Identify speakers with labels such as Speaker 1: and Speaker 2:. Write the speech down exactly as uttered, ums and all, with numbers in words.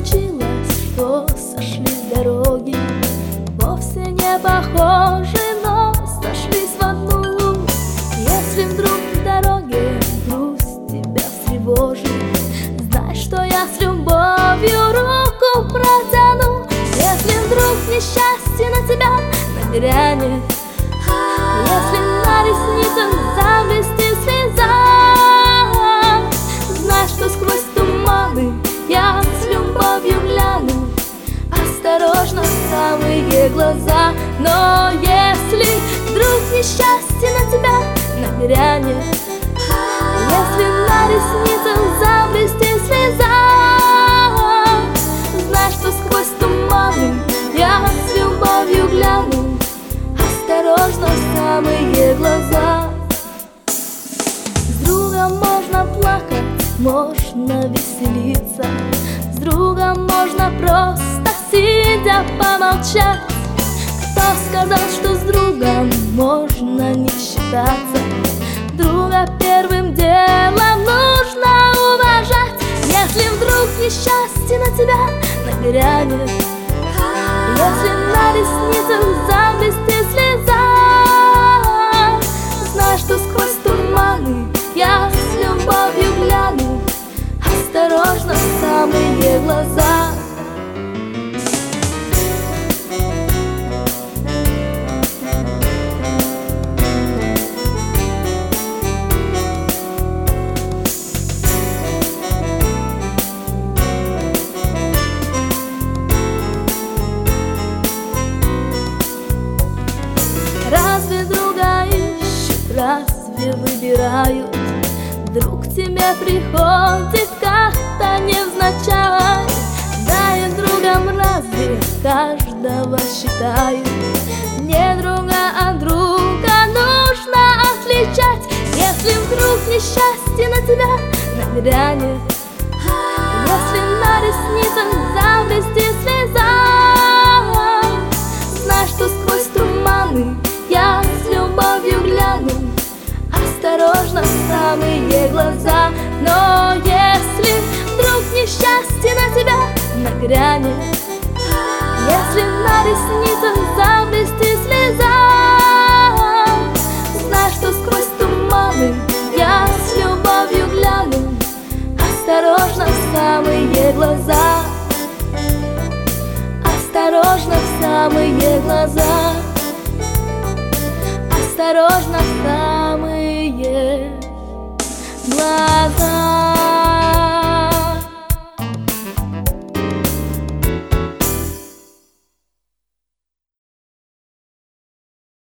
Speaker 1: случилось, что сошлись дороги, вовсе не похожи, но сошлись в одну. Если вдруг в дороге грусть тебя встревожит, знай, что я с любовью руку протяну. Если вдруг несчастье на тебя нагрянет, если на ресницах заблестит слеза, знай, что сквозь туманы я с любовью гляну осторожно в самые глаза. Но если вдруг несчастье на тебя нагрянет, если на ресницах заблестит слеза, знай, что сквозь туманы я с любовью гляну осторожно в самые глаза. С другом можно плакать, можно веселиться, с другом можно просто сидя помолчать. Кто сказал, что с другом можно не считаться? Друга первым делом нужно уважать. Если вдруг несчастье на тебя нагрянет, если на ресницах заблестит слеза, знай, что сквозь туманы я с любовью гляну осторожно в самые глаза. Разве друга ищут, разве выбирают? Друг к тебе приходит как-то невзначай. Да и другом разве каждого считают? Не друга, а друга нужно отличать. Если вдруг несчастье на тебя нагрянет, если на ресницах заблестит слеза, знай, что сквозь туманы я с любовью гляну осторожно в самые глаза. Но если вдруг несчастье на тебя нагрянет, если на ресницах заблестит слеза, знай, что сквозь туманы я с любовью гляну осторожно в самые глаза, осторожно в самые глаза, осторожно в самые глаза.